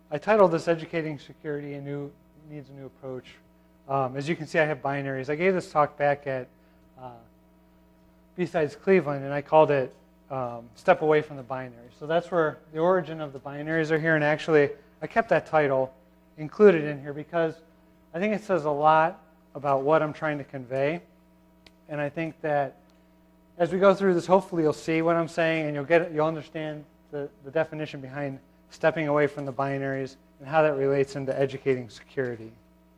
I titled this Educating Security Needs a New Approach. As you can see, I have binaries. I gave this talk back at B-Sides Cleveland, and I called it Step Away from the Binary. So that's where the origin of the binaries are here, and actually I kept that title included in here because I think it says a lot about what I'm trying to convey. And I think that as we go through this, hopefully you'll see what I'm saying, and you'll understand the definition behind stepping away from the binaries and how that relates into educating security.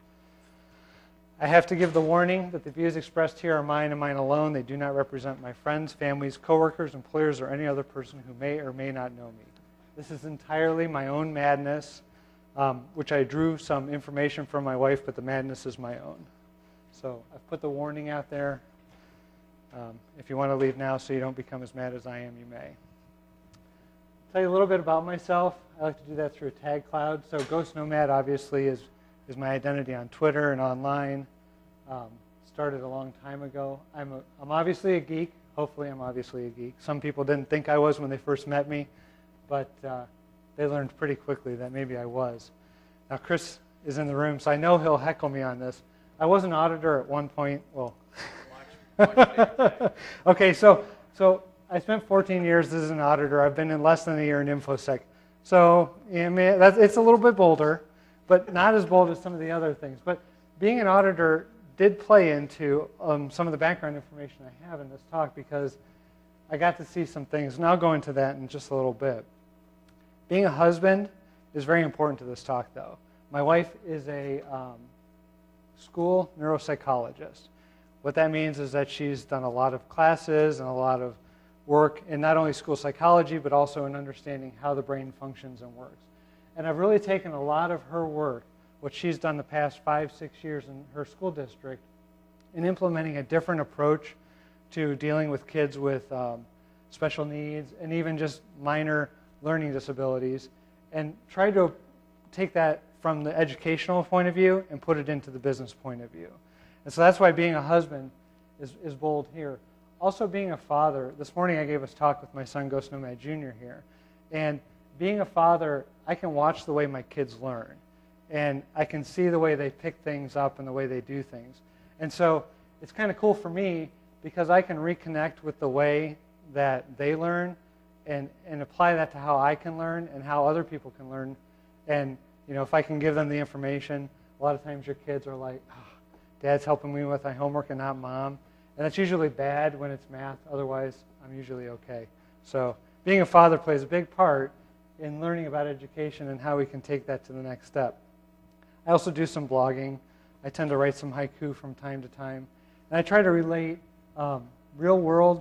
I have to give the warning that the views expressed here are mine and mine alone. They do not represent my friends, families, coworkers, employers, or any other person who may or may not know me. This is entirely my own madness, which I drew some information from my wife, but the madness is my own. So I've put the warning out there. If you want to leave now so you don't become as mad as I am, you may. Tell you a little bit about myself. I like to do that through a tag cloud. So Ghost Nomad obviously is my identity on Twitter and online. Started a long time ago. I'm obviously a geek. Hopefully I'm obviously a geek. Some people didn't think I was when they first met me, but they learned pretty quickly that maybe I was. Now Chris is in the room, so I know he'll heckle me on this. I was an auditor at one point. Well, okay, so I spent 14 years as an auditor. I've been in less than a year in InfoSec. So it's a little bit bolder, but not as bold as some of the other things. But being an auditor did play into some of the background information I have in this talk because I got to see some things, and I'll go into that in just a little bit. Being a husband is very important to this talk, though. My wife is a school neuropsychologist. What that means is that she's done a lot of classes and a lot of work in not only school psychology, but also in understanding how the brain functions and works. And I've really taken a lot of her work, what she's done the past 5-6 years in her school district, in implementing a different approach to dealing with kids with special needs and even just minor learning disabilities, and try to take that from the educational point of view and put it into the business point of view. And so that's why being a husband is bold here. Also being a father. This morning I gave a talk with my son, Ghost Nomad Jr. here. And being a father, I can watch the way my kids learn. And I can see the way they pick things up and the way they do things. And so it's kind of cool for me because I can reconnect with the way that they learn and apply that to how I can learn and how other people can learn. And if I can give them the information, a lot of times your kids are like, oh, Dad's helping me with my homework and not Mom. And that's usually bad when it's math. Otherwise, I'm usually okay. So being a father plays a big part in learning about education and how we can take that to the next step. I also do some blogging. I tend to write some haiku from time to time. And I try to relate real-world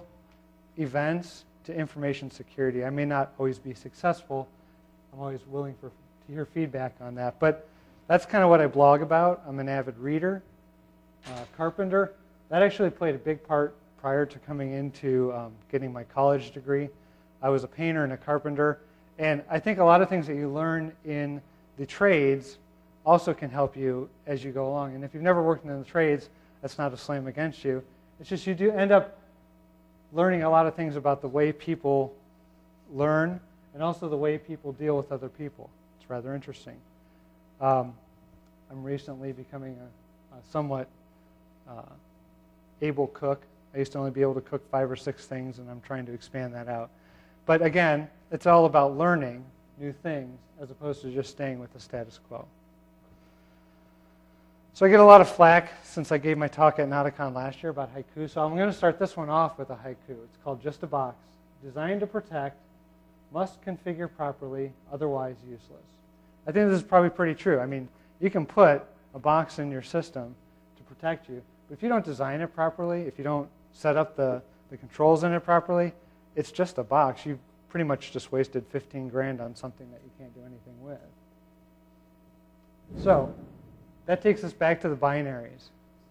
events to information security. I may not always be successful. I'm always willing to hear feedback on that. But that's kind of what I blog about. I'm an avid reader, carpenter. That actually played a big part prior to coming into getting my college degree. I was a painter and a carpenter. And I think a lot of things that you learn in the trades also can help you as you go along. And if you've never worked in the trades, that's not a slam against you. It's just you do end up learning a lot of things about the way people learn and also the way people deal with other people. It's rather interesting. I'm recently becoming a somewhat able cook. I used to only be able to cook 5 or 6 things, and I'm trying to expand that out. But again, it's all about learning new things as opposed to just staying with the status quo. So I get a lot of flack since I gave my talk at Nauticon last year about haiku. So I'm going to start this one off with a haiku. It's called Just a Box. Designed to protect, must configure properly, otherwise useless. I think this is probably pretty true. I mean, you can put a box in your system to protect you, but if you don't design it properly, if you don't set up the controls in it properly, it's just a box. You've pretty much just wasted 15 grand on something that you can't do anything with. So that takes us back to the binaries.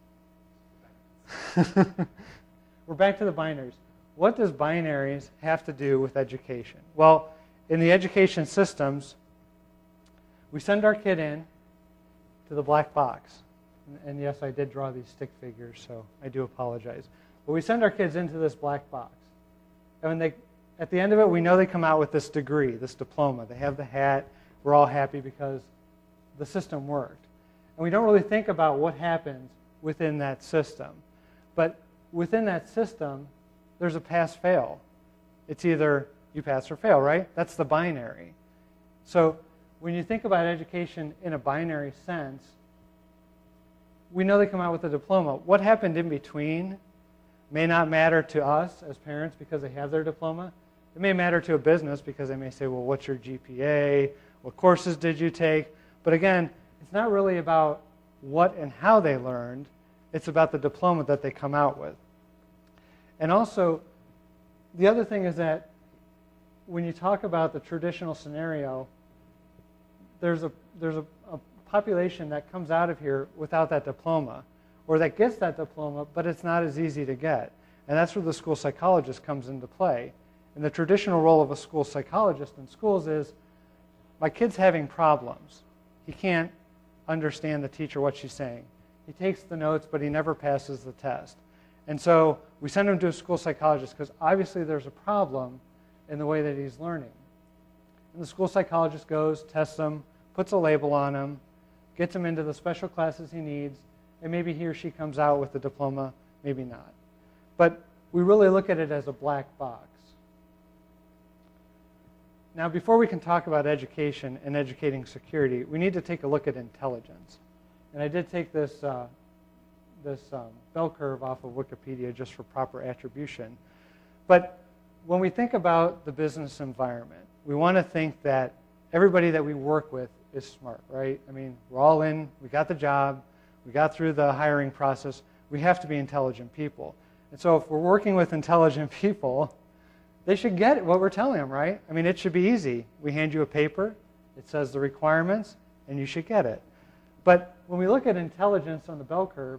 We're back to the binaries. What does binaries have to do with education? Well, in the education systems, we send our kid in to the black box. And yes, I did draw these stick figures, so I do apologize. But we send our kids into this black box. And when at the end of it, we know they come out with this degree, this diploma. They have the hat. we're all happy because the system worked. And we don't really think about what happens within that system. But within that system, there's a pass-fail. It's either you pass or fail, right? That's the binary. So when you think about education in a binary sense, we know they come out with a diploma. What happened in between may not matter to us as parents because they have their diploma. It may matter to a business because they may say, well, what's your GPA? What courses did you take? But again, it's not really about what and how they learned. It's about the diploma that they come out with. And also, the other thing is that when you talk about the traditional scenario, there's a population that comes out of here without that diploma, or that gets that diploma, but it's not as easy to get. And that's where the school psychologist comes into play. And the traditional role of a school psychologist in schools is, my kid's having problems. He can't understand the teacher, what she's saying. He takes the notes, but he never passes the test. And so we send him to a school psychologist because obviously there's a problem in the way that he's learning. And the school psychologist goes, tests him, puts a label on him, gets him into the special classes he needs, and maybe he or she comes out with a diploma, maybe not. But we really look at it as a black box. Now, before we can talk about education and educating security, we need to take a look at intelligence. And I did take this bell curve off of Wikipedia just for proper attribution. But when we think about the business environment, we want to think that everybody that we work with is smart, right? I mean, we're all in, we got the job, we got through the hiring process, we have to be intelligent people. And so if we're working with intelligent people, they should get what we're telling them, right? I mean, it should be easy. We hand you a paper, it says the requirements, and you should get it. But when we look at intelligence on the bell curve,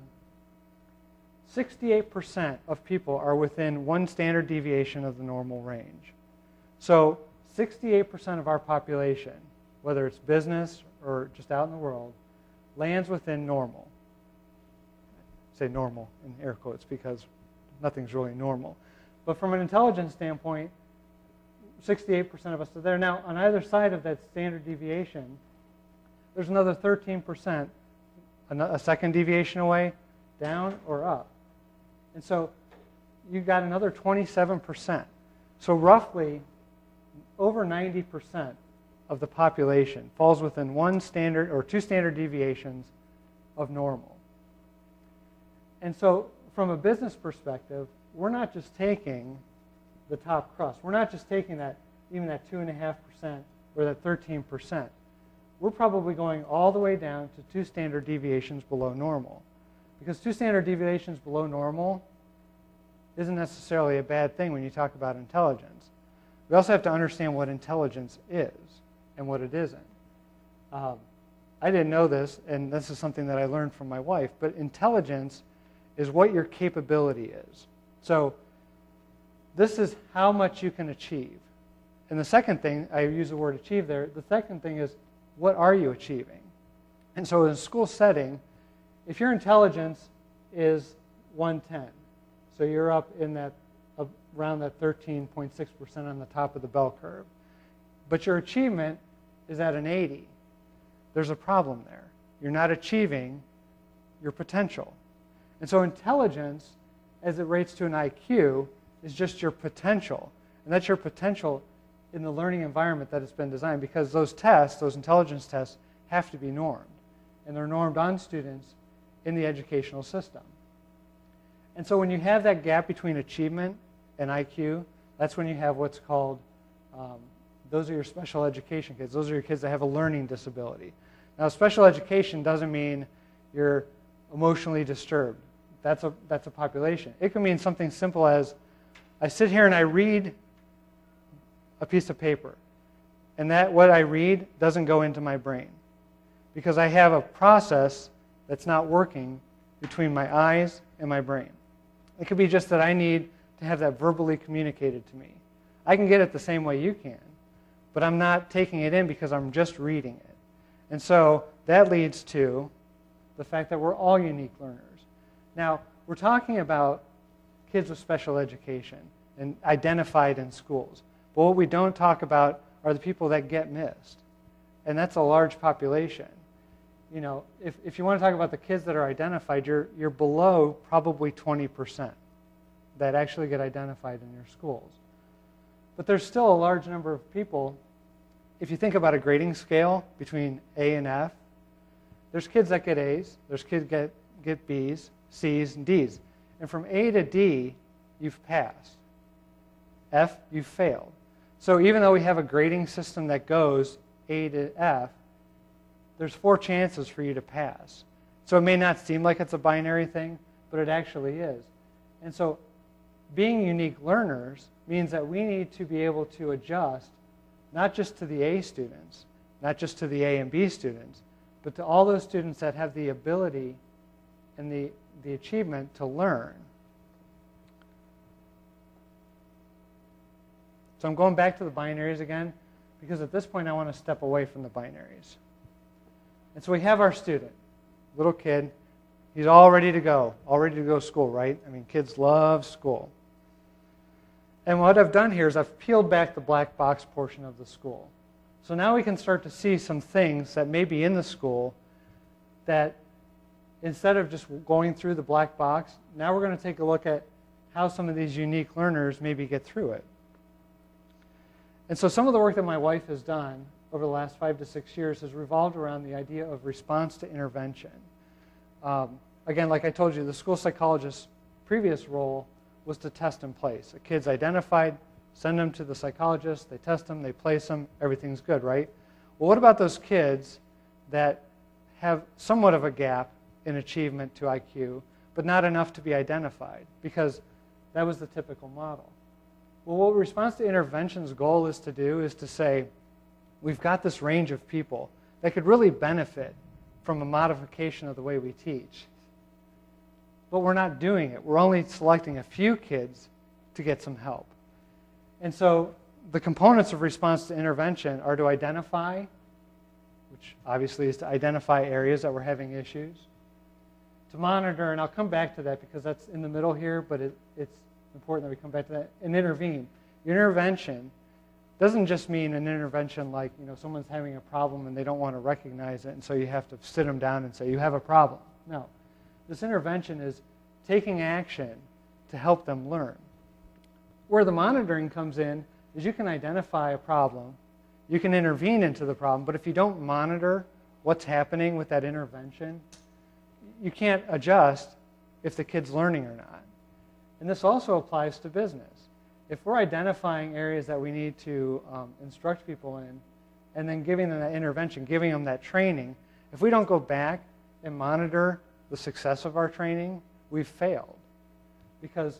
68% of people are within one standard deviation of the normal range. So 68% of our population, whether it's business or just out in the world, lands within normal. I say normal in air quotes because nothing's really normal. But from an intelligence standpoint, 68% of us are there. Now, on either side of that standard deviation, there's another 13%, a second deviation away, down or up. And so you've got another 27%. So roughly over 90% of the population falls within one standard or two standard deviations of normal. And so from a business perspective, we're not just taking the top crust. We're not just taking that, even that 2.5% or that 13%. We're probably going all the way down to two standard deviations below normal. Because two standard deviations below normal isn't necessarily a bad thing when you talk about intelligence. We also have to understand what intelligence is and what it isn't. I didn't know this, and this is something that I learned from my wife, but intelligence is what your capability is. So this is how much you can achieve. And the second thing, I use the word achieve there, the second thing is, what are you achieving? And so in a school setting, if your intelligence is 110, so you're up in that, around that 13.6% on the top of the bell curve, but your achievement is at an 80, there's a problem there. You're not achieving your potential. And so intelligence, as it relates to an IQ, is just your potential. And that's your potential in the learning environment that it's been designed, because those tests, those intelligence tests, have to be normed. And they're normed on students in the educational system. And so when you have that gap between achievement and IQ, that's when you have what's called, those are your special education kids. Those are your kids that have a learning disability. Now, special education doesn't mean you're emotionally disturbed. That's a population. It can mean something simple as, I sit here and I read a piece of paper, and that what I read doesn't go into my brain because I have a process that's not working between my eyes and my brain. It could be just that I need to have that verbally communicated to me. I can get it the same way you can, but I'm not taking it in because I'm just reading it. And so that leads to the fact that we're all unique learners. Now, we're talking about kids with special education and identified in schools. But what we don't talk about are the people that get missed. and that's a large population. You know, if you want to talk about the kids that are identified, you're below probably 20% that actually get identified in your schools. But there's still a large number of people. If you think about a grading scale between A and F, there's kids that get A's, there's kids that get B's, C's, and D's. And from A to D, you've passed. F, you've failed. So even though we have a grading system that goes A to F, there's 4 chances for you to pass. So it may not seem like it's a binary thing, but it actually is. And so being unique learners means that we need to be able to adjust not just to the A students, not just to the A and B students, but to all those students that have the ability and the achievement to learn. So I'm going back to the binaries again, because at this point I want to step away from the binaries. And so we have our student, little kid. He's all ready to go to school, right? I mean, kids love school. And what I've done here is I've peeled back the black box portion of the school. So now we can start to see some things that may be in the school that instead of just going through the black box, now we're going to take a look at how some of these unique learners maybe get through it. And so some of the work that my wife has done over the last 5 to 6 years has revolved around the idea of response to intervention. Again, like I told you, the school psychologist's previous role was to test and place. A kid's identified, send them to the psychologist, they test them, they place them, everything's good, right? Well, what about those kids that have somewhat of a gap in achievement to IQ, but not enough to be identified? Because that was the typical model. Well, what response to intervention's goal is to do is to say, we've got this range of people that could really benefit from a modification of the way we teach. But we're not doing it. We're only selecting a few kids to get some help. And so the components of response to intervention are to identify, which obviously is to identify areas that we're having issues, to monitor, and I'll come back to that because that's in the middle here, but it's important that we come back to that, and intervene. Intervention doesn't just mean an intervention like, you know, someone's having a problem and they don't want to recognize it, and so you have to sit them down and say, you have a problem. No. This intervention is taking action to help them learn. Where the monitoring comes in is you can identify a problem, you can intervene into the problem, but if you don't monitor what's happening with that intervention, you can't adjust if the kid's learning or not. And this also applies to business. If we're identifying areas that we need to instruct people in, and then giving them that intervention, giving them that training, if we don't go back and monitor the success of our training, we've failed. Because,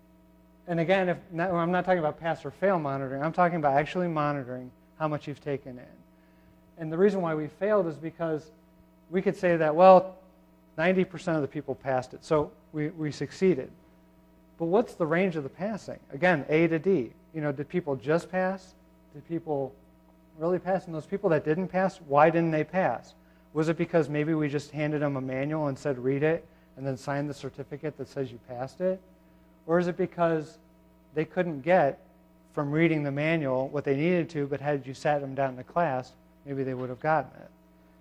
and again, I'm not talking about pass or fail monitoring, I'm talking about actually monitoring how much you've taken in. And the reason why we failed is because we could say that, well, 90% of the people passed it, so we succeeded. But what's the range of the passing? Again, A to D. You know, did people just pass? Did people really pass? And those people that didn't pass, why didn't they pass? Was it because maybe we just handed them a manual and said read it and then sign the certificate that says you passed it? Or is it because they couldn't get from reading the manual what they needed to, but had you sat them down in the class, maybe they would have gotten it?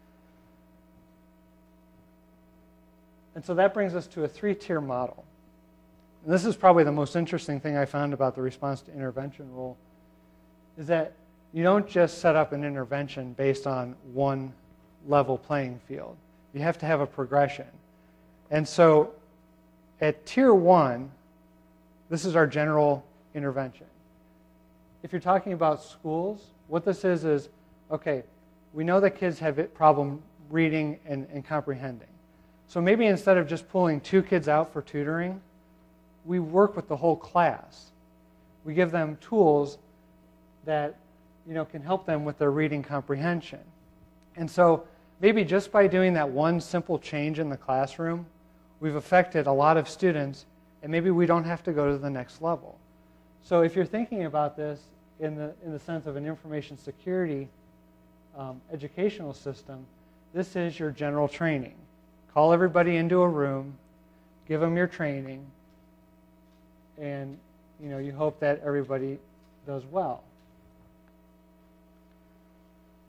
And so that brings us to a 3-tier model. And this is probably the most interesting thing I found about the response to intervention rule, is that you don't just set up an intervention based on one level playing field. You have to have a progression. And so at Tier 1, this is our general intervention. If you're talking about schools, what this is, okay, we know that kids have a problem reading and comprehending. So maybe instead of just pulling 2 kids out for tutoring, we work with the whole class. We give them tools that, you know, can help them with their reading comprehension. And so maybe just by doing that one simple change in the classroom, we've affected a lot of students, and maybe we don't have to go to the next level. So if you're thinking about this in the sense of an information security educational system, this is your general training. Call everybody into a room, give them your training, and you know, you hope that everybody does well.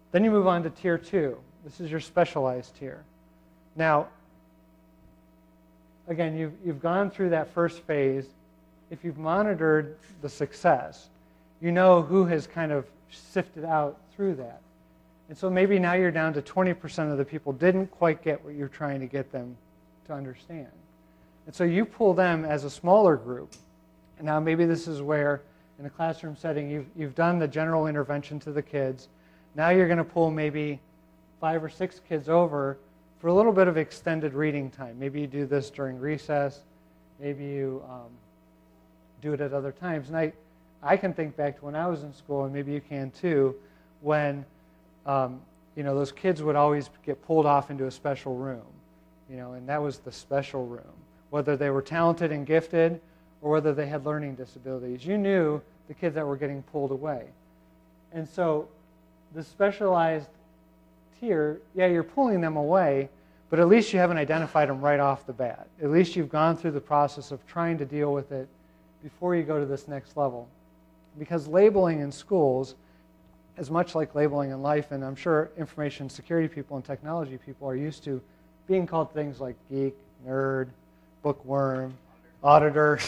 Then you move on to tier 2. This is your specialized tier. Now, again, you've gone through that first phase. If you've monitored the success, you know who has kind of sifted out through that. And so maybe now you're down to 20% of the people didn't quite get what you're trying to get them to understand. And so you pull them as a smaller group. And now maybe this is where, in a classroom setting, you've done the general intervention to the kids. Now you're going to pull maybe 5 or 6 kids over for a little bit of extended reading time. Maybe you do this during recess. Maybe you do it at other times. And I can think back to when I was in school, and maybe you can too, when those kids would always get pulled off into a special room, and that was the special room. Whether they were talented and gifted or whether they had learning disabilities, you knew the kids that were getting pulled away. And so the specialized tier, yeah, you're pulling them away, but at least you haven't identified them right off the bat. At least you've gone through the process of trying to deal with it before you go to this next level. Because labeling in schools is much like labeling in life, and I'm sure information security people and technology people are used to being called things like geek, nerd, bookworm, auditor.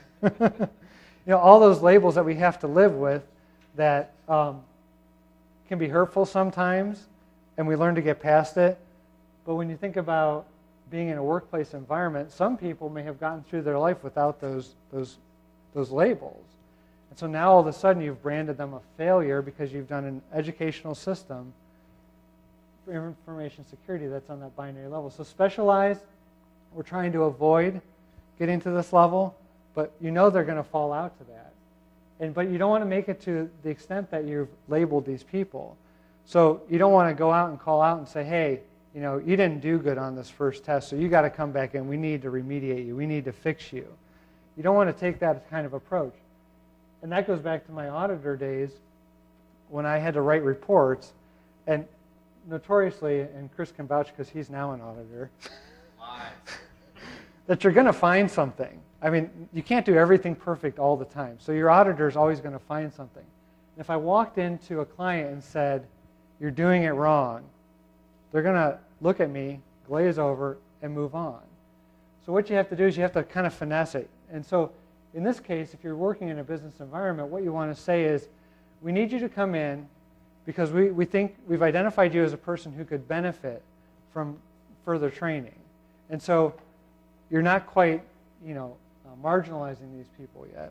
All those labels that we have to live with that can be hurtful sometimes, and we learn to get past it. But when you think about being in a workplace environment, some people may have gotten through their life without those labels. And so now all of a sudden you've branded them a failure because you've done an educational system for information security that's on that binary level. So specialized, we're trying to avoid getting to this level, but they're going to fall out to that. But you don't want to make it to the extent that you've labeled these people. So you don't want to go out and call out and say, hey, you didn't do good on this first test, so you got to come back in. We need to remediate you. We need to fix you. You don't want to take that kind of approach. And that goes back to my auditor days when I had to write reports. And notoriously, and Chris can vouch because he's now an auditor, that you're going to find something. I mean, you can't do everything perfect all the time. So your auditor is always going to find something. And if I walked into a client and said, you're doing it wrong, they're going to look at me, glaze over, and move on. So what you have to do is you have to kind of finesse it. And so in this case, if you're working in a business environment, what you want to say is, we need you to come in because we think we've identified you as a person who could benefit from further training. And so you're not quite, marginalizing these people yet.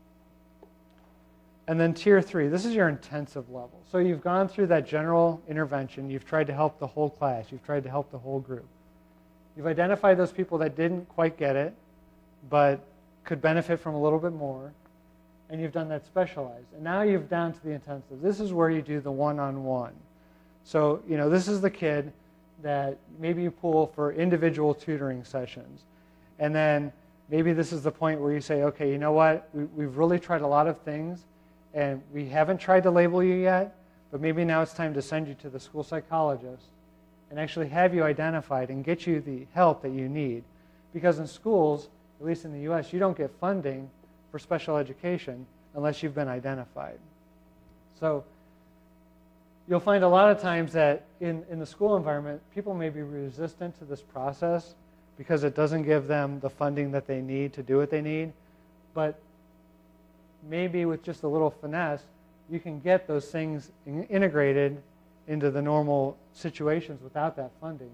And then tier 3, this is your intensive level. So you've gone through that general intervention. You've tried to help the whole class. You've tried to help the whole group. You've identified those people that didn't quite get it, but could benefit from a little bit more. And you've done that specialized. And now you've down to the intensive. This is where you do the one-on-one. So, this is the kid that maybe you pull for individual tutoring sessions. And then maybe this is the point where you say, okay, you know what? We've really tried a lot of things, and we haven't tried to label you yet, but maybe now it's time to send you to the school psychologist and actually have you identified and get you the help that you need. Because in schools, at least in the U.S., you don't get funding for special education unless you've been identified. So you'll find a lot of times that in the school environment, people may be resistant to this process because it doesn't give them the funding that they need to do what they need. But maybe with just a little finesse, you can get those things integrated into the normal situations without that funding.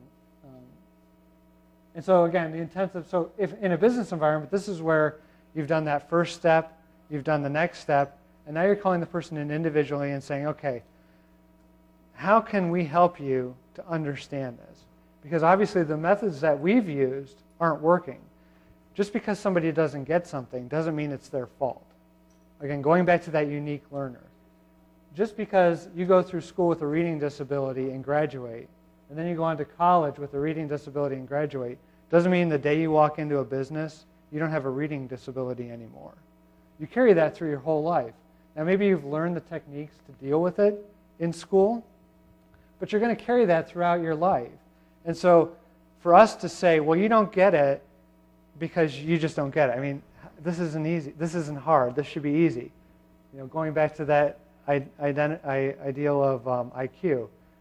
And so again, the intensive, so if in a business environment, this is where you've done that first step, you've done the next step, and now you're calling the person in individually and saying, okay, how can we help you to understand this? Because obviously the methods that we've used aren't working. Just because somebody doesn't get something doesn't mean it's their fault. Again, going back to that unique learner. Just because you go through school with a reading disability and graduate, and then you go on to college with a reading disability and graduate, doesn't mean the day you walk into a business, you don't have a reading disability anymore. You carry that through your whole life. Now maybe you've learned the techniques to deal with it in school, but you're going to carry that throughout your life. And so for us to say, well, you don't get it because you just don't get it. I mean, this isn't easy. This isn't hard. This should be easy. Going back to that ideal of IQ.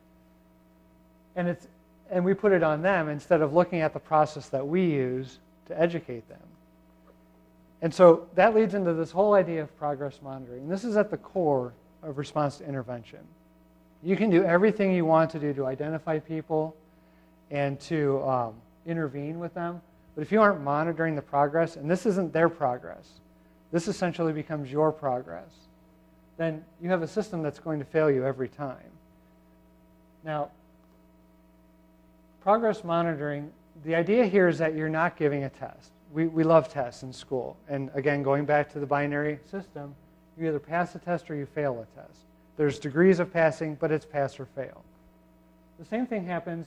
And we put it on them instead of looking at the process that we use to educate them. And so that leads into this whole idea of progress monitoring. This is at the core of response to intervention. You can do everything you want to do to identify people and to intervene with them, but if you aren't monitoring the progress, and this isn't their progress, this essentially becomes your progress, then you have a system that's going to fail you every time. Now, progress monitoring, the idea here is that you're not giving a test. We love tests in school. And again, going back to the binary system, you either pass a test or you fail a test. There's degrees of passing, but it's pass or fail. The same thing happens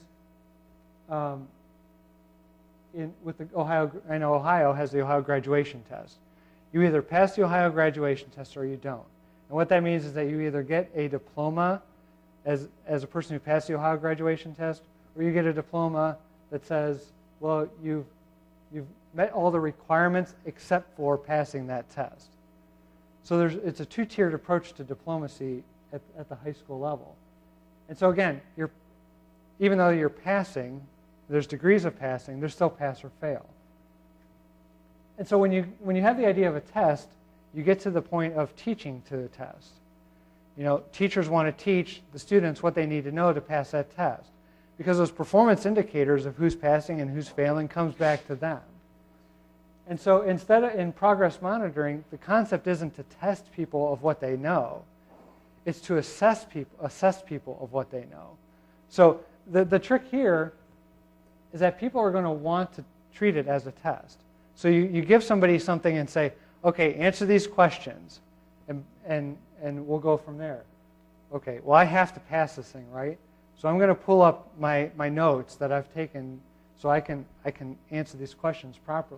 with the Ohio. I know Ohio has the Ohio graduation test. You either pass the Ohio graduation test or you don't. And what that means is that you either get a diploma as a person who passed the Ohio graduation test, or you get a diploma that says, well, you've met all the requirements except for passing that test. So it's a two-tiered approach to diplomacy at the high school level. And so again, even though you're passing, there's degrees of passing, there's still pass or fail. And so when you have the idea of a test, you get to the point of teaching to the test. Teachers want to teach the students what they need to know to pass that test, because those performance indicators of who's passing and who's failing comes back to them. And so instead of in progress monitoring, the concept isn't to test people of what they know. It's to assess people of what they know. So the trick here is that people are going to want to treat it as a test. So you give somebody something and say, okay, answer these questions, and we'll go from there. Okay, well, I have to pass this thing, right? So I'm going to pull up my notes that I've taken so I can answer these questions properly.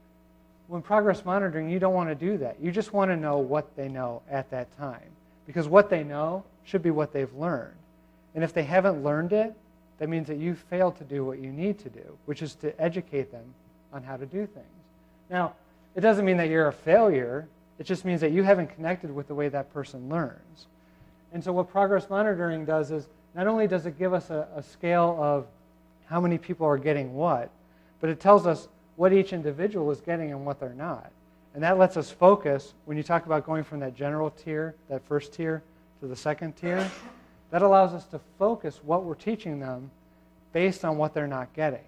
When progress monitoring, you don't want to do that. You just want to know what they know at that time, because what they know should be what they've learned. And if they haven't learned it, that means that you failed to do what you need to do, which is to educate them on how to do things. Now, it doesn't mean that you're a failure. It just means that you haven't connected with the way that person learns. And so what progress monitoring does is not only does it give us a scale of how many people are getting what, but it tells us what each individual is getting and what they're not. And that lets us focus, when you talk about going from that general tier, that first tier, to the second tier, that allows us to focus what we're teaching them based on what they're not getting.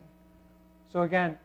So again,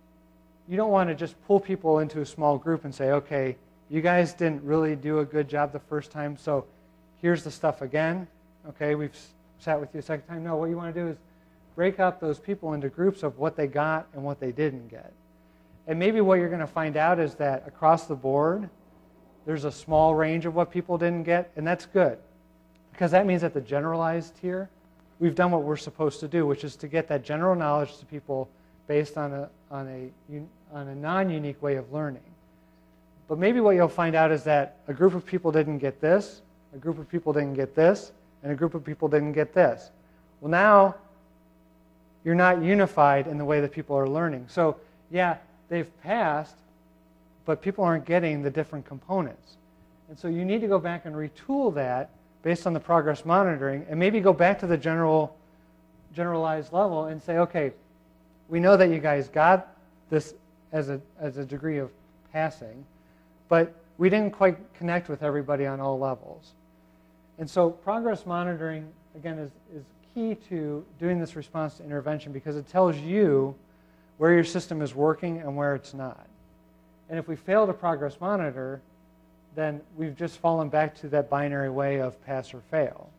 you don't want to just pull people into a small group and say, okay, you guys didn't really do a good job the first time, so here's the stuff again. Okay, we've sat with you a second time. No, what you want to do is break up those people into groups of what they got and what they didn't get. And maybe what you're going to find out is that across the board, there's a small range of what people didn't get, and that's good. Because that means at the generalized tier, we've done what we're supposed to do, which is to get that general knowledge to people based on a non-unique way of learning. But maybe what you'll find out is that a group of people didn't get this, a group of people didn't get this, and a group of people didn't get this. Well, now you're not unified in the way that people are learning. So, yeah, they've passed, but people aren't getting the different components. And so you need to go back and retool that based on the progress monitoring, and maybe go back to the generalized level and say, okay, we know that you guys got this as a degree of passing, but we didn't quite connect with everybody on all levels. And so progress monitoring, again, is key to doing this response to intervention, because it tells you where your system is working and where it's not. And if we fail to progress monitor, then we've just fallen back to that binary way of pass or fail.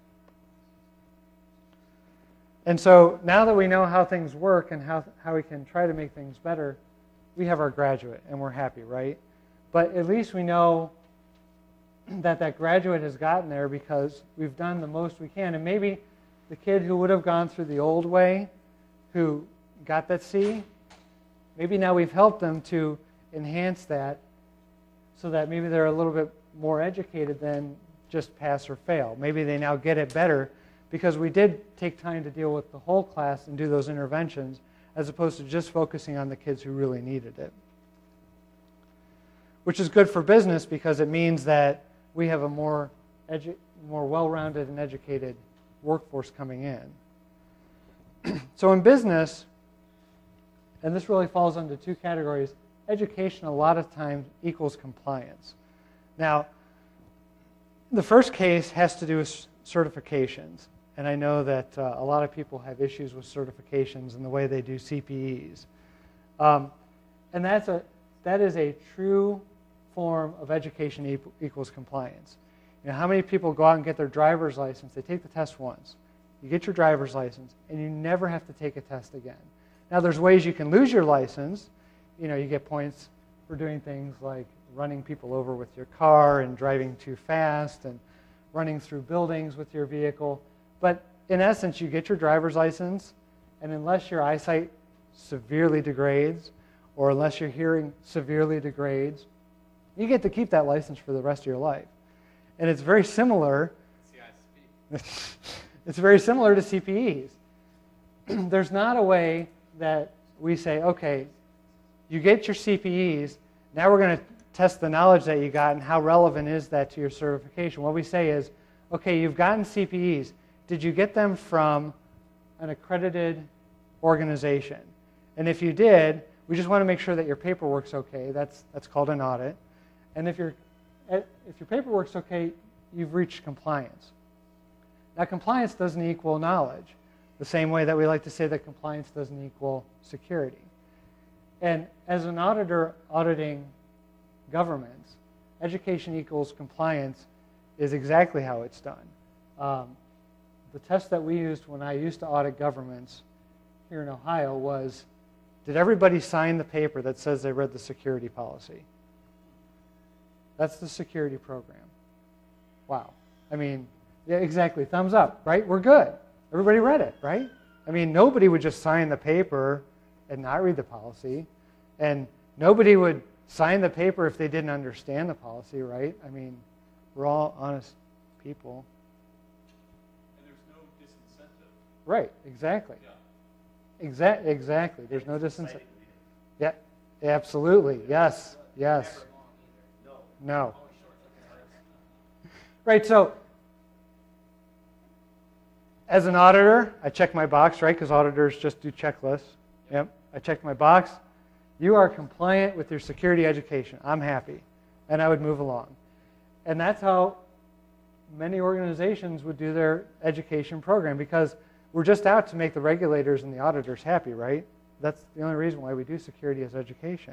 And so now that we know how things work and how we can try to make things better, we have our graduate and we're happy, right? But at least we know that graduate has gotten there because we've done the most we can. And maybe the kid who would have gone through the old way, who got that C, maybe now we've helped them to enhance that so that maybe they're a little bit more educated than just pass or fail. Maybe they now get it better because we did take time to deal with the whole class and do those interventions, as opposed to just focusing on the kids who really needed it. Which is good for business because it means that we have a more well-rounded and educated workforce coming in. So in business, and this really falls into two categories, education a lot of times equals compliance. Now, the first case has to do with certifications. And I know that a lot of people have issues with certifications and the way they do CPEs. And that is a true form of education equals compliance. You know, how many people go out and get their driver's license? They take the test once. You get your driver's license, and you never have to take a test again. Now, there's ways you can lose your license. You know, you get points for doing things like running people over with your car and driving too fast and running through buildings with your vehicle. But in essence, you get your driver's license, and unless your eyesight severely degrades or unless your hearing severely degrades, you get to keep that license for the rest of your life. And it's very similar. It's very similar to CPEs. There's not a way that we say, okay, you get your CPEs, now we're going to test the knowledge that you got and how relevant is that to your certification. What we say is, okay, you've gotten CPEs. Did you get them from an accredited organization? And if you did, we just want to make sure that your paperwork's okay. That's called an audit. And if your paperwork's okay, you've reached compliance. Now, compliance doesn't equal knowledge, the same way that we like to say that compliance doesn't equal security. And as an auditor auditing governments, education equals compliance is exactly how it's done. The test that we used when I used to audit governments here in Ohio was, did everybody sign the paper that says they read the security policy? That's the security program. Wow. I mean, yeah, exactly. Thumbs up, right? We're good. Everybody read it, right? I mean, nobody would just sign the paper and not read the policy. And nobody would sign the paper if they didn't understand the policy, right? I mean, we're all honest people. And there's no disincentive. Right, exactly. Yeah. Exactly. There's no disincentive. Yeah, absolutely. Yes, yes. No. Right, so as an auditor, I check my box, right? Because auditors just do checklists. Yep. I checked my box. You are compliant with your security education. I'm happy. And I would move along. And that's how many organizations would do their education program, because we're just out to make the regulators and the auditors happy, right? That's the only reason why we do security as education.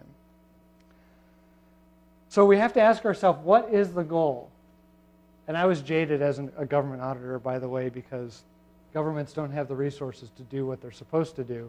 So we have to ask ourselves, what is the goal? And I was jaded as a government auditor, by the way, because governments don't have the resources to do what they're supposed to do.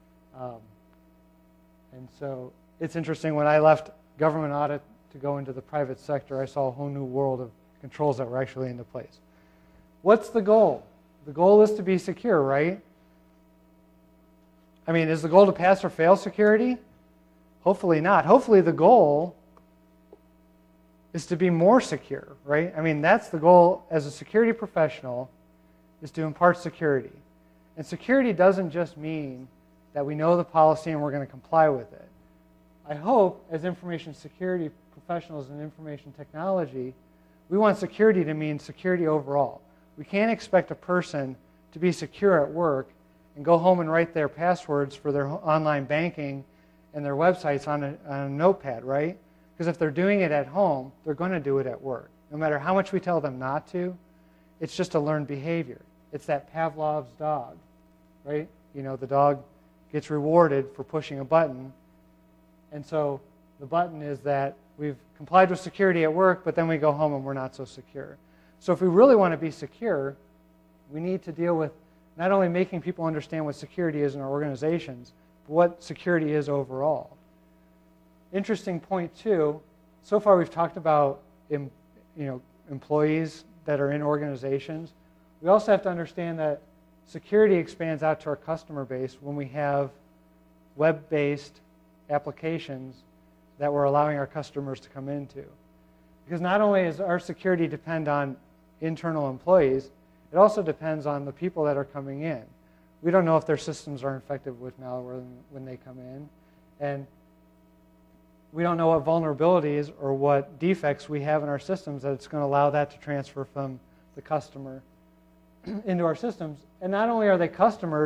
And so it's interesting, when I left government audit to go into the private sector, I saw a whole new world of controls that were actually into place. What's the goal? The goal is to be secure, right? I mean, is the goal to pass or fail security? Hopefully not. Hopefully the goal is to be more secure, right? I mean, that's the goal as a security professional, is to impart security. And security doesn't just mean that we know the policy and we're going to comply with it. I hope, as information security professionals in information technology, we want security to mean security overall. We can't expect a person to be secure at work and go home and write their passwords for their online banking and their websites on a notepad, right? Because if they're doing it at home, they're going to do it at work. No matter how much we tell them not to, it's just a learned behavior. It's that Pavlov's dog, right? You know, the dog gets rewarded for pushing a button. And so the button is that we've complied with security at work, but then we go home and we're not so secure. So if we really want to be secure, we need to deal with not only making people understand what security is in our organizations, but what security is overall. Interesting point too, so far we've talked about employees that are in organizations. We also have to understand that security expands out to our customer base when we have web-based applications that we're allowing our customers to come into. Because not only does our security depend on internal employees, it also depends on the people that are coming in. We don't know if their systems are infected with malware when they come in. And we don't know what vulnerabilities or what defects we have in our systems that it's going to allow that to transfer from the customer into our systems. And not only are they customers,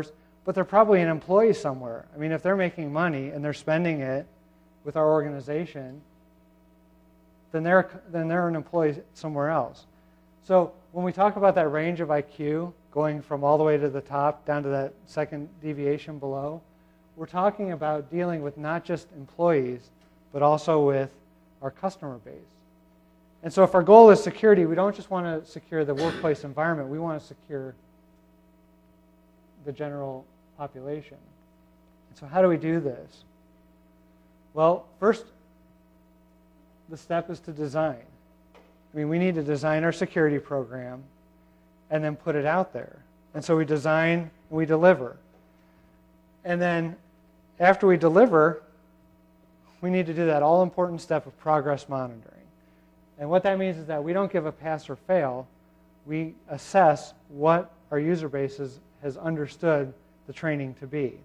but they're probably an employee somewhere. I mean, if they're making money and they're spending it with our organization, then they're an employee somewhere else. So when we talk about that range of IQ going from all the way to the top down to that second deviation below, we're talking about dealing with not just employees, but also with our customer base. And so if our goal is security, we don't just want to secure the workplace environment, we want to secure the general population. And so how do we do this? Well, first, the step is to design. I mean, we need to design our security program and then put it out there. And so we design and we deliver. And then after we deliver, we need to do that all-important step of progress monitoring. And what that means is that we don't give a pass or fail. We assess what our user base has understood the training to be.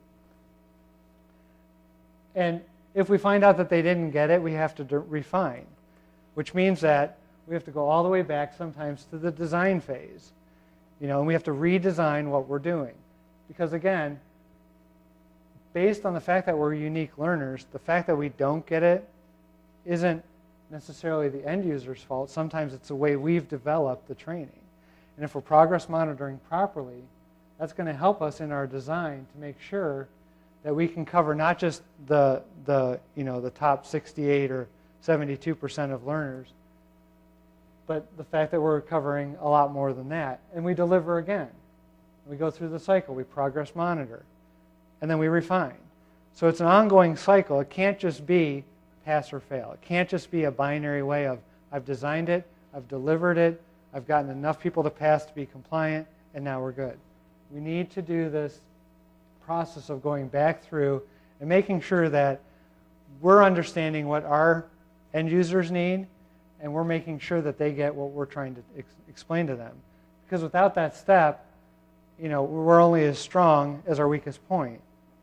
And if we find out that they didn't get it, we have to refine, which means that we have to go all the way back sometimes to the design phase. And we have to redesign what we're doing. Because again, based on the fact that we're unique learners, the fact that we don't get it isn't necessarily the end user's fault. Sometimes it's the way we've developed the training. And if we're progress monitoring properly, that's going to help us in our design to make sure that we can cover not just the top 68 or 72% of learners, but the fact that we're covering a lot more than that. And we deliver again. We go through the cycle. We progress monitor. And then we refine. So it's an ongoing cycle. It can't just be pass or fail. It can't just be a binary way of I've designed it, I've delivered it, I've gotten enough people to pass to be compliant, and now we're good. We need to do this process of going back through and making sure that we're understanding what our end users need, and we're making sure that they get what we're trying to explain to them. Because without that step, we're only as strong as our weakest point.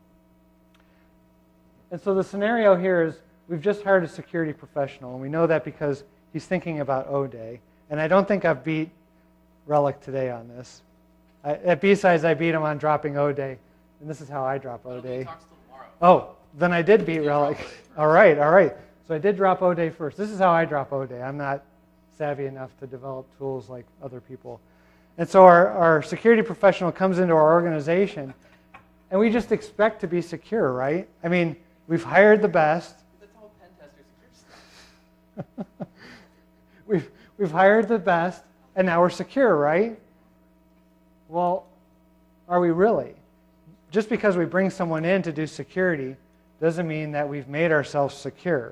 And so the scenario here is we've just hired a security professional, and we know that because he's thinking about O-Day. And I don't think I've beat Relic today on this. At B-Sides, I beat him on dropping O-Day, and this is how I drop O-Day. Oh, then I did beat Relic. All right. So I did drop O-Day first. This is how I drop O-Day. I'm not savvy enough to develop tools like other people. And so our security professional comes into our organization, and we just expect to be secure, right? I mean, we've hired the best. That's how pen testers secure stuff. We've hired the best, and now we're secure, right? Well, are we really? Just because we bring someone in to do security doesn't mean that we've made ourselves secure.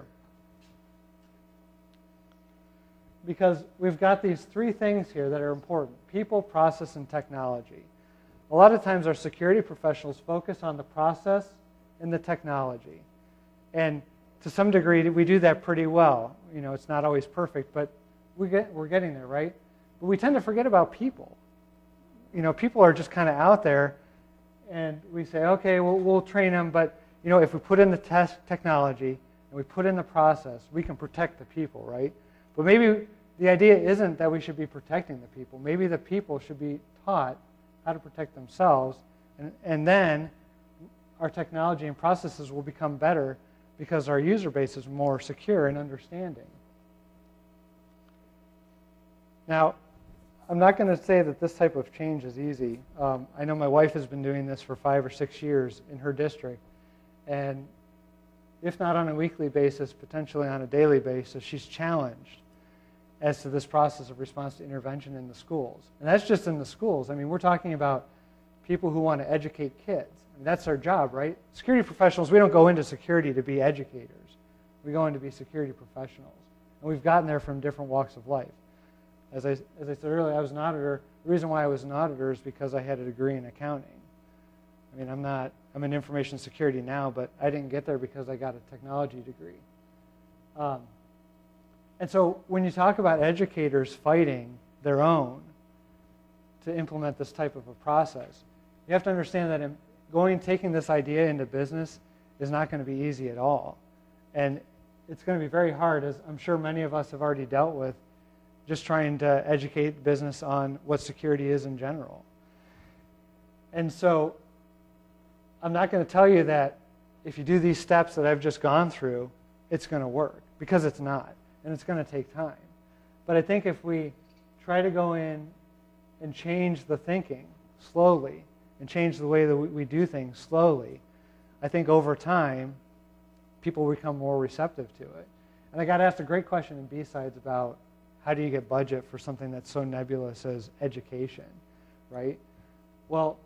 Because we've got these three things here that are important: people, process, and technology. A lot of times our security professionals focus on the process and the technology. And to some degree, we do that pretty well. It's not always perfect, but we're getting there, right? But we tend to forget about people. People are just kind of out there, and we say, okay, we'll train them, but if we put in the test technology and we put in the process, we can protect the people, right? But maybe the idea isn't that we should be protecting the people. Maybe the people should be taught how to protect themselves, and then our technology and processes will become better because our user base is more secure and understanding. Now, I'm not going to say that this type of change is easy. I know my wife has been doing this for 5 or 6 years in her district, and if not on a weekly basis, potentially on a daily basis, she's challenged as to this process of response to intervention in the schools. And that's just in the schools. I mean, we're talking about people who want to educate kids. I mean, that's our job, right? Security professionals, we don't go into security to be educators. We go in to be security professionals. And we've gotten there from different walks of life. As I said earlier, I was an auditor. The reason why I was an auditor is because I had a degree in accounting. I mean, I'm in information security now, but I didn't get there because I got a technology degree. And so when you talk about educators fighting their own to implement this type of a process, you have to understand that taking this idea into business is not going to be easy at all. And it's going to be very hard, as I'm sure many of us have already dealt with, just trying to educate business on what security is in general. And so I'm not going to tell you that if you do these steps that I've just gone through, it's going to work, because it's not, and it's going to take time. But I think if we try to go in and change the thinking slowly and change the way that we do things slowly, I think over time, people become more receptive to it. And I got asked a great question in B-Sides about how do you get budget for something that's so nebulous as education, right? Well,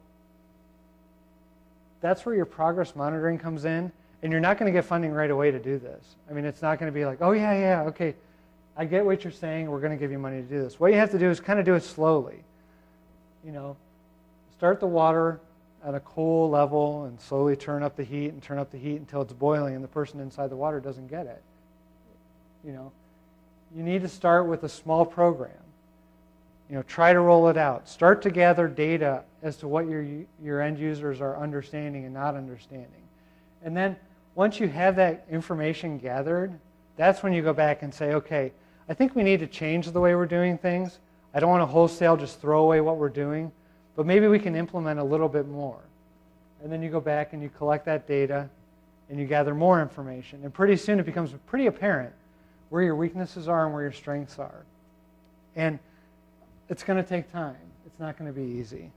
that's where your progress monitoring comes in, and you're not going to get funding right away to do this. I mean, it's not going to be like, oh, yeah, okay, I get what you're saying, we're going to give you money to do this. What you have to do is kind of do it slowly. You know, start the water at a cool level and slowly turn up the heat until it's boiling and the person inside the water doesn't get it. You know, you need to start with a small program. You know, try to roll it out. Start to gather data as to what your end users are understanding and not understanding. And then once you have that information gathered, that's when you go back and say, okay, I think we need to change the way we're doing things. I don't want to wholesale just throw away what we're doing, but maybe we can implement a little bit more. And then you go back and you collect that data and you gather more information. And pretty soon it becomes pretty apparent where your weaknesses are and where your strengths are. And it's going to take time. It's not going to be easy.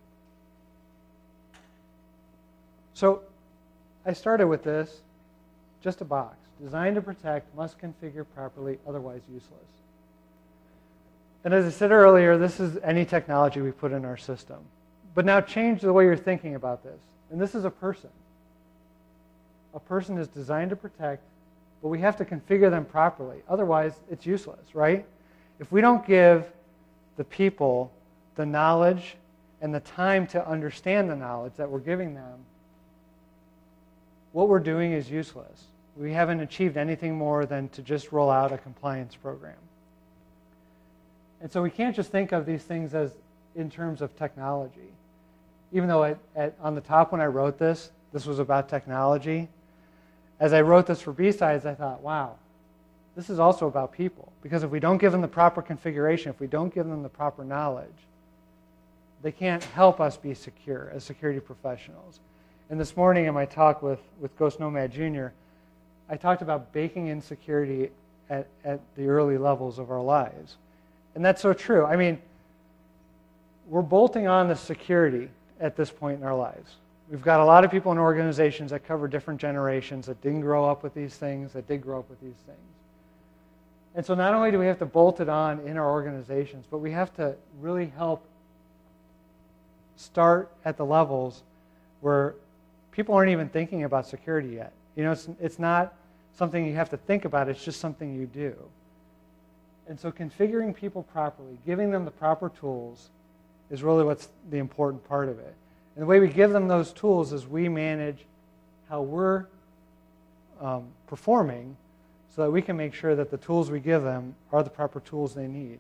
So I started with this, just a box. Designed to protect, must configure properly, otherwise useless. And as I said earlier, this is any technology we put in our system. But now change the way you're thinking about this. And this is a person. A person is designed to protect, but we have to configure them properly. Otherwise, it's useless, right? If we don't give the people the knowledge and the time to understand the knowledge that we're giving them, what we're doing is useless. We haven't achieved anything more than to just roll out a compliance program. And so we can't just think of these things as in terms of technology. Even though on the top when I wrote this was about technology. As I wrote this for B-Sides, I thought, wow, this is also about people. Because if we don't give them the proper configuration, if we don't give them the proper knowledge, they can't help us be secure as security professionals. And this morning in my talk with Ghost Nomad Jr., I talked about baking in security at the early levels of our lives. And that's so true. I mean, we're bolting on the security at this point in our lives. We've got a lot of people in organizations that cover different generations that didn't grow up with these things, that did grow up with these things. And so not only do we have to bolt it on in our organizations, but we have to really help start at the levels where people aren't even thinking about security yet. You know, it's not something you have to think about, it's just something you do. And so configuring people properly, giving them the proper tools, is really what's the important part of it. And the way we give them those tools is we manage how we're performing so that we can make sure that the tools we give them are the proper tools they need.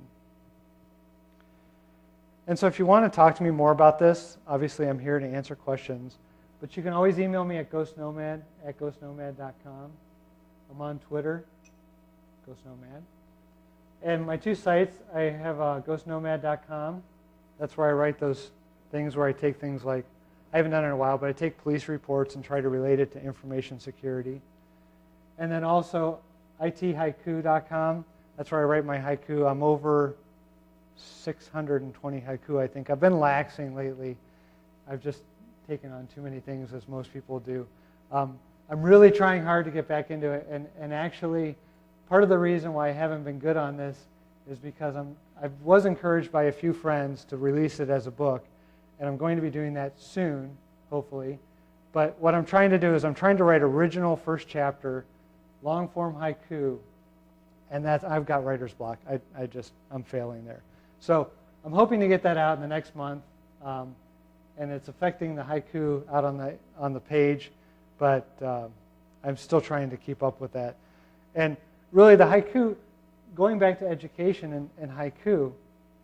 And so if you want to talk to me more about this, obviously I'm here to answer questions, but you can always email me at ghostnomad@ghostnomad.com. I'm on Twitter, ghostnomad. And my two sites, I have ghostnomad.com. That's where I write those things where I take things like, I haven't done it in a while, but I take police reports and try to relate it to information security. And then also ithaiku.com. That's where I write my haiku. I'm over 620 haiku, I think. I've been laxing lately. I've just taken on too many things, as most people do. I'm really trying hard to get back into it. And actually, part of the reason why I haven't been good on this is because I was encouraged by a few friends to release it as a book. And I'm going to be doing that soon, hopefully. But what I'm trying to do is I'm trying to write original first chapter, long-form haiku, and I've got writer's block. I'm failing there. So I'm hoping to get that out in the next month, and it's affecting the haiku out on the page, but I'm still trying to keep up with that. And really the haiku, going back to education and haiku,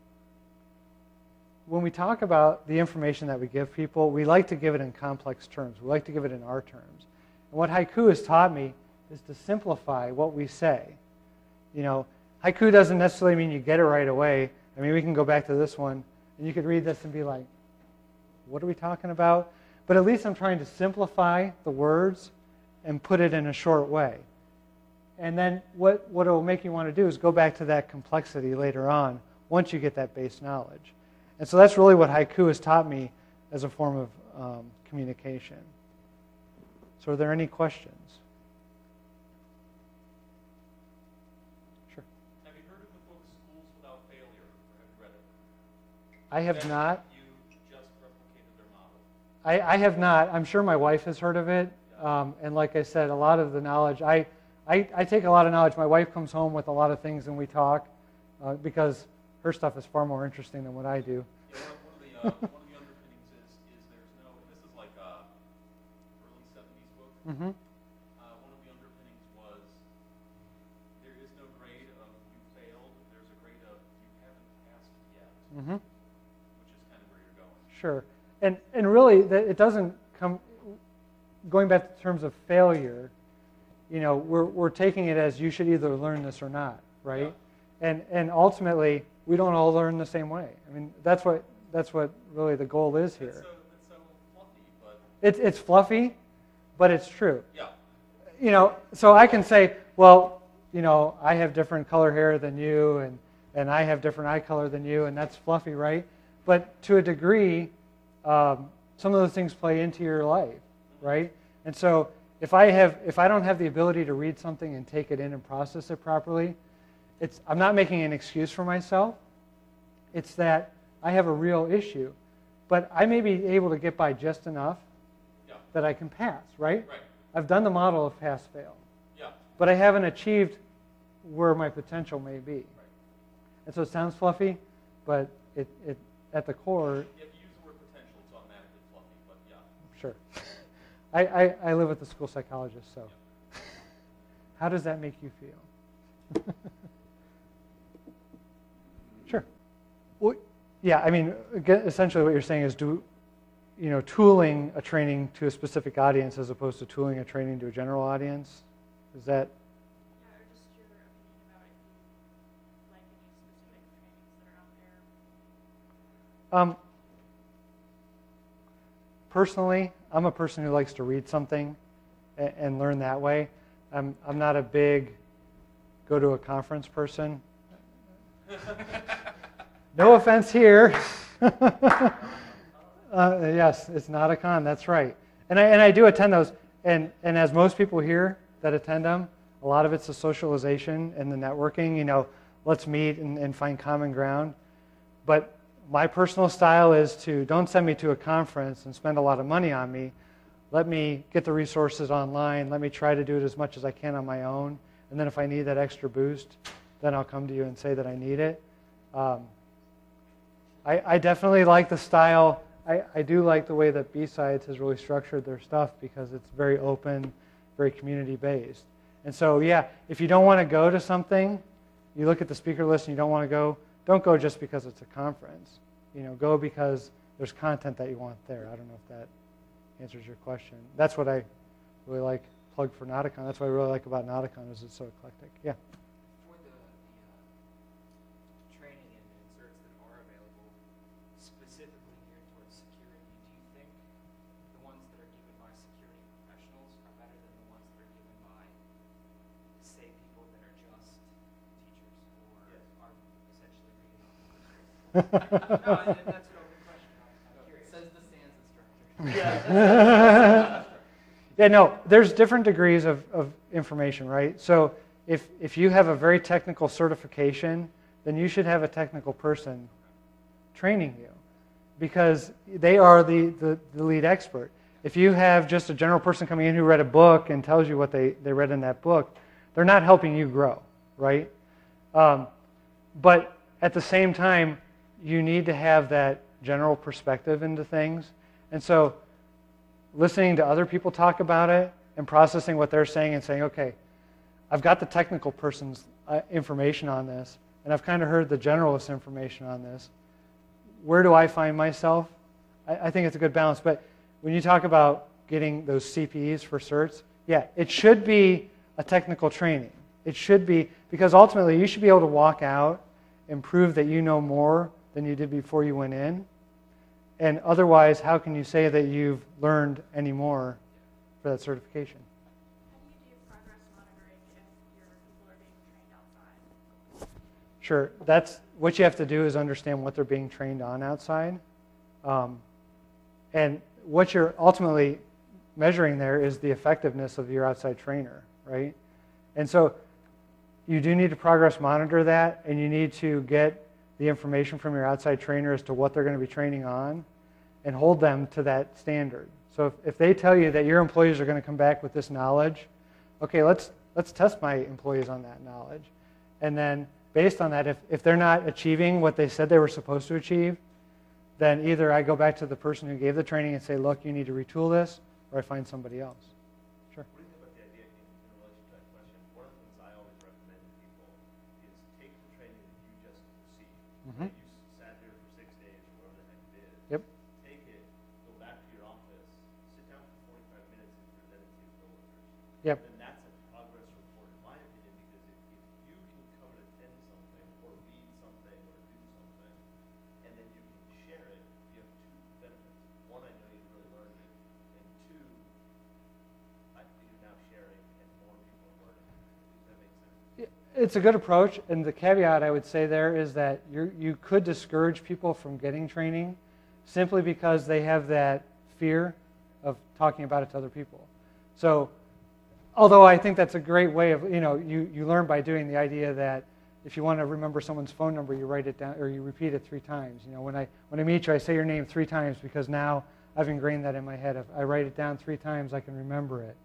when we talk about the information that we give people, we like to give it in complex terms. We like to give it in our terms. And what haiku has taught me is to simplify what we say. You know, haiku doesn't necessarily mean you get it right away. I mean, we can go back to this one, and you could read this and be like, what are we talking about? but at least I'm trying to simplify the words and put it in a short way. And then what it will make you want to do is go back to that complexity later on once you get that base knowledge. And so that's really what haiku has taught me as a form of communication. So are there any questions? Sure. Have you heard of the book Schools Without Failure, or have you read it? I have not. You just replicated their model. I have not. I'm sure my wife has heard of it. And like I said, a lot of the knowledge, I take a lot of knowledge. My wife comes home with a lot of things and we talk because her stuff is far more interesting than what I do. Yeah, one of the underpinnings is there's no, and this is like a early 70s book. Mm-hmm. One of the underpinnings was there is no grade of you failed, there's a grade of you haven't passed yet, Mm-hmm. which is kind of where you're going. Sure. And really, it doesn't come, going back to terms of failure, you know, we're taking it as you should either learn this or not, right? Yeah. And ultimately, we don't all learn the same way. I mean, that's what really the goal is here. It's so fluffy, but It's fluffy, but it's true. yeah. You know, so I can say, well, you know, I have different color hair than you, and I have different eye color than you, and that's fluffy, right? But to a degree, some of those things play into your life, right? And so if I don't have the ability to read something and take it in and process it properly, I'm not making an excuse for myself. It's that I have a real issue, but I may be able to get by just enough that I can pass, right? Right. I've done the model of pass-fail, Yeah. but I haven't achieved where my potential may be. Right. And so it sounds fluffy, but it at the core, If you use the word potential, it's automatically fluffy, but yeah. sure. I live with a school psychologist, so how does that make you feel? Sure. Well, yeah, I mean, essentially what you're saying is tooling a training to a specific audience as opposed to tooling a training to a general audience? Is that? Yeah, or just your opinion about if you like any specific trainings that are out there. Personally, I'm a person who likes to read something and learn that way. I'm not a big go to a conference person. No offense here. Yes, it's not a con. That's right. And I do attend those. And as most people here that attend them, a lot of it's the socialization and the networking. You know, let's meet and find common ground. But my personal style is to don't send me to a conference and spend a lot of money on me. Let me get the resources online. Let me try to do it as much as I can on my own. And then if I need that extra boost, then I'll come to you and say that I need it. I definitely like the style. I do like the way that B-Sides has really structured their stuff because it's very open, very community-based. And so, yeah, if you don't want to go to something, you look at the speaker list and you don't want to go, don't go just because it's a conference. You know, go because there's content that you want there. I don't know if that answers your question. That's what I really like, plug for Nauticon. That's what I really like about Nauticon is it's so eclectic. Yeah. For the training and inserts that are available, specifically geared towards security, do you think the ones that are given by security professionals are better than the ones that are given by, say, people that are just teachers or are essentially reading off the script? No, and that's an open question. I'm curious. Says the SANS instructor. Yeah. Yeah, no, there's different degrees of information, right? So if you have a very technical certification, then you should have a technical person training you because they are the lead expert. If you have just a general person coming in who read a book and tells you what they read in that book, they're not helping you grow, right? But at the same time, you need to have that general perspective into things. And so listening to other people talk about it and processing what they're saying and saying, okay, I've got the technical person's information on this, and I've kind of heard the generalist information on this. Where do I find myself? I think it's a good balance. But when you talk about getting those CPEs for certs, yeah, it should be a technical training. It should be, because ultimately you should be able to walk out and prove that you know more than you did before you went in. And otherwise, how can you say that you've learned any more for that certification? How do you do progress monitoring if your people are being trained outside? Sure. That's what you have to do is understand what they're being trained on outside. And what you're ultimately measuring there is the effectiveness of your outside trainer, right? And so you do need to progress monitor that, and you need to get the information from your outside trainer as to what they're going to be training on and hold them to that standard. So if they tell you that your employees are going to come back with this knowledge, okay, let's test my employees on that knowledge. And then based on that, if they're not achieving what they said they were supposed to achieve, then either I go back to the person who gave the training and say, look, you need to retool this, or I find somebody else. Sure. What do you think about the idea in relation to that question? One of the things I always recommend to people is take the training that you just received. Mhm. You sat there for 6 days or whatever the heck it is. Yep. Take it, go back to your office, sit down for 45 minutes and present it to your coworkers. Yep. And that's a progress report, in my opinion, because if you can come and attend something or read something or do something, and then you can share it, you have two benefits. One, I know you really learned it, and two, I think you're now sharing and more people are learning. Does that make sense? It's a good approach, and the caveat I would say there is that you could discourage people from getting training simply because they have that fear of talking about it to other people. So, although I think that's a great way of, you learn by doing the idea that if you want to remember someone's phone number, you write it down or you repeat it 3 times. When I meet you, I say your name 3 times because now I've ingrained that in my head. If I write it down 3 times, I can remember it.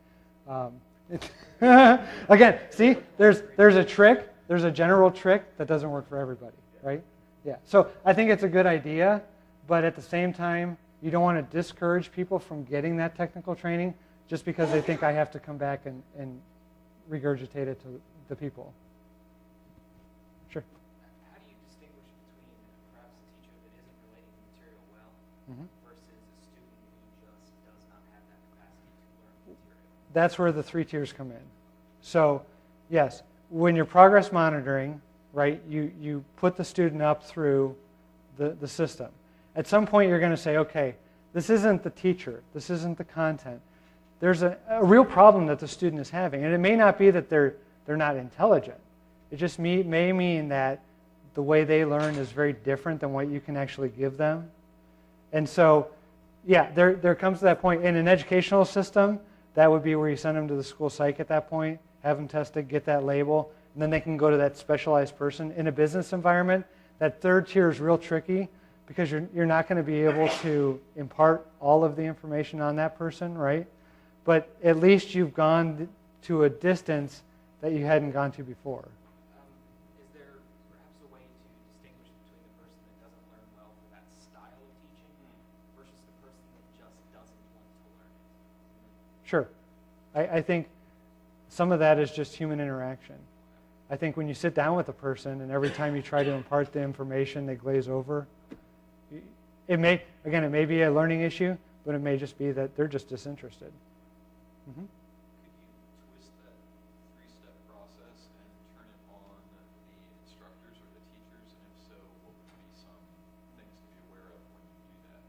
Again, see, there's a trick. There's a general trick that doesn't work for everybody, right? Yeah. So I think it's a good idea, but at the same time, you don't want to discourage people from getting that technical training just because they think I have to come back and regurgitate it to the people. Sure. How do you distinguish between perhaps a teacher that isn't relating the material well Mhm. versus a student who just does not have that capacity to learn the material? That's where the 3 tiers come in. So, yes, when you're progress monitoring, right, you put the student up through the system. At some point, you're going to say, okay, this isn't the teacher. This isn't the content. There's a real problem that the student is having. And it may not be that they're not intelligent. It just may mean that the way they learn is very different than what you can actually give them. And so, yeah, there comes to that point. In an educational system, that would be where you send them to the school psych at that point, have them tested, get that label, and then they can go to that specialized person. In a business environment, that 3rd tier is real tricky because you're not going to be able to impart all of the information on that person, right? But at least you've gone to a distance that you hadn't gone to before. Is there perhaps a way to distinguish between the person that doesn't learn well for that style of teaching versus the person that just doesn't want to learn it? Sure. I think some of that is just human interaction. I think when you sit down with a person and every time you try to impart the information, they glaze over. It may be a learning issue, but it may just be that they're just disinterested. Mm-hmm. Could you twist that 3-step process and turn it on the instructors or the teachers? And if so, what would be some things to be aware of when you do that?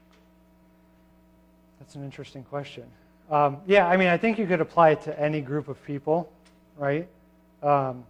That's an interesting question. Yeah, I think you could apply it to any group of people, right? Problem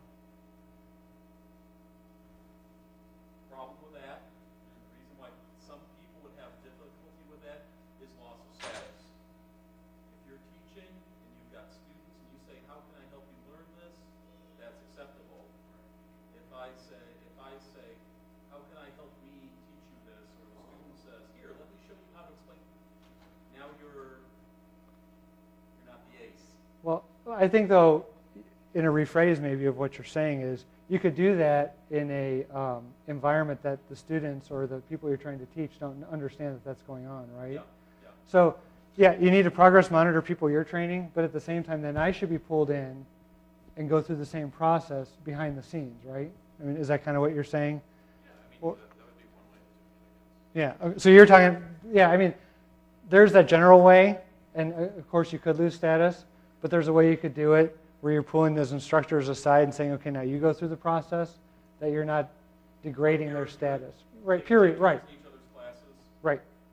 with that, and the reason why some people would have difficulty with that is loss of status. If you're teaching and you've got students and you say, how can I help you learn this? That's acceptable. If I say, how can I help me teach you this? Or the student says, here, let me show you how to explain. Now you're not the ace. Well, I think, though, in a rephrase maybe of what you're saying is you could do that in a environment that the students or the people you're trying to teach don't understand that that's going on, right? Yeah. So, yeah, you need to progress monitor people you're training, but at the same time, then I should be pulled in and go through the same process behind the scenes, right? Is that kind of what you're saying? Yeah, Well, that would be one way to do it, I guess. Yeah, so you're talking, there's that general way, and of course you could lose status, but there's a way you could do it where you're pulling those instructors aside and saying, okay, now you go through the process, that you're not degrading their status. Right, period, right. Each other's classes. Right,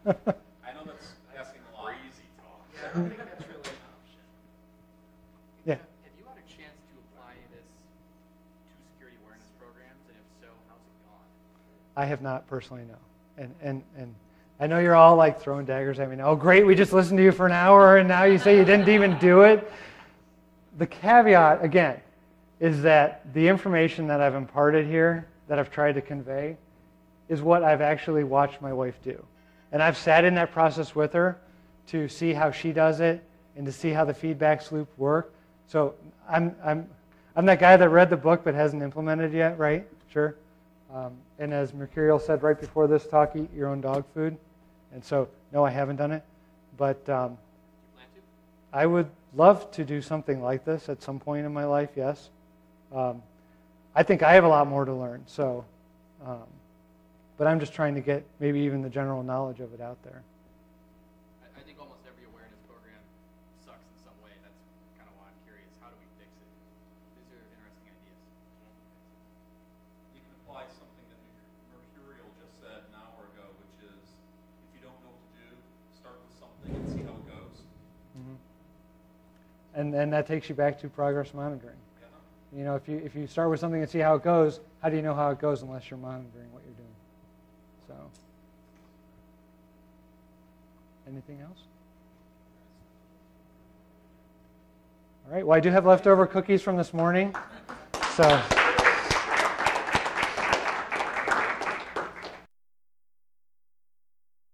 I know that's asking a lot. Crazy talk. Yeah, I don't think that's really an option. Yeah. Have you had a chance to apply this to security awareness programs, and if so, how's it gone? I have not personally, no. And I know you're all like throwing daggers at me now. Oh, great, we just listened to you for an hour, and now you say you didn't even do it. The caveat, again, is that the information that I've imparted here, that I've tried to convey, is what I've actually watched my wife do. And I've sat in that process with her to see how she does it and to see how the feedback loops work. So I'm that guy that read the book but hasn't implemented yet, right? Sure. And as Mercurial said right before this talk, eat your own dog food. And so, no, I haven't done it. But Do you plan to? I would love to do something like this at some point in my life, yes. I think I have a lot more to learn. So, but I'm just trying to get maybe even the general knowledge of it out there. I think almost every awareness program sucks in some way. That's kind of why I'm curious. How do we fix it? These are interesting ideas. You can apply something that Mercurial just said an hour ago, which is if you don't know what to do, start with something and see how it goes. And that takes you back to progress monitoring. Yeah. You know, if you start with something and see how it goes, how do you know how it goes unless you're monitoring what you're doing? So, anything else? All right. Well, I do have leftover cookies from this morning, so.